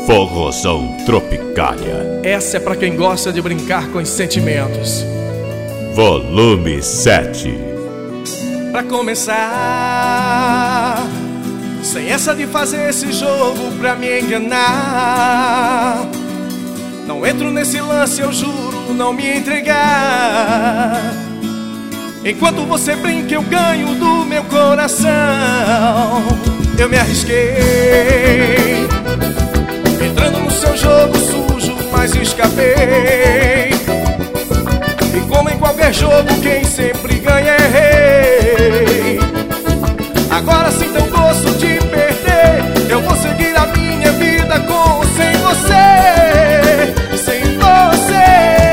Forrozão Tropicália. Essa é pra quem gosta de brincar com os sentimentos. Volume 7. Pra começar, sem essa de fazer esse jogo pra me enganar, não entro nesse lance, eu juro não me entregar. Enquanto você brinca eu ganho do meu coração. Eu me arrisquei, entrando no seu jogo sujo, mas escapei. E como em qualquer jogo, quem sempre ganha é rei. Agora sim tão gosto de perder, eu vou seguir a minha vida com ou sem você. Sem você.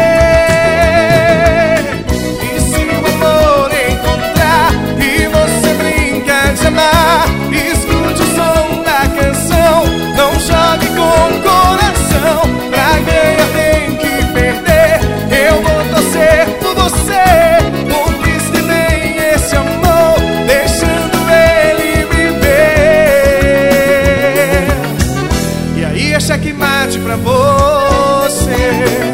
E se o amor encontrar e você brinca de amar, escute o som da canção, não jogue com o coração. Pra ganhar tem que perder, eu vou torcer por você. Conquiste bem esse amor, deixando ele viver. E aí é checkmate pra você.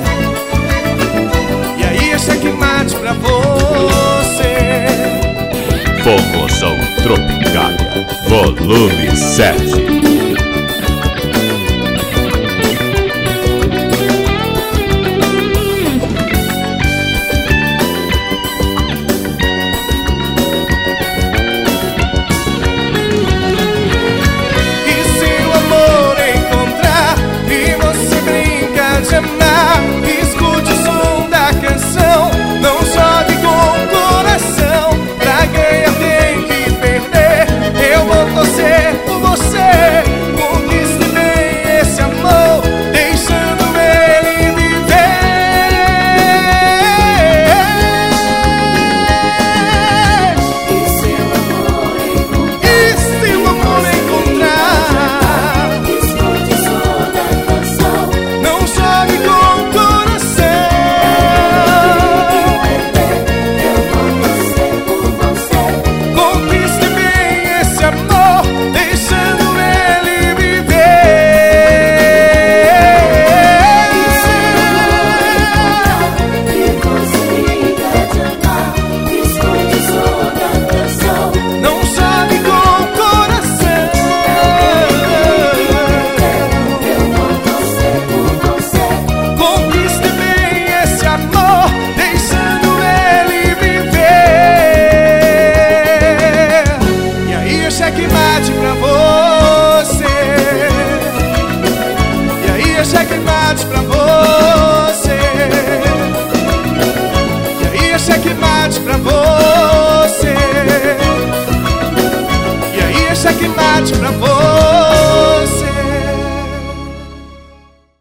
E aí é checkmate pra você. Forrozão Tropicália, volume 7. Escute o som da canção, não jogue com o coração. Pra ganhar tem que perder, eu vou torcer por você. Conquiste bem esse amor, deixando ele viver. E se o amor encontrar, escute o som da canção, não jogue com o coração. Conquiste bem esse amor, deixando ele viver. E consiga te amar, escute o som da canção, Não jogue com o coração. eu vou torcer por você. Conquiste bem esse amor, deixando ele viver. E aí é checkmate pra você. E aí é checkmate pra você. E aí é checkmate pra você. E aí é checkmate pra você.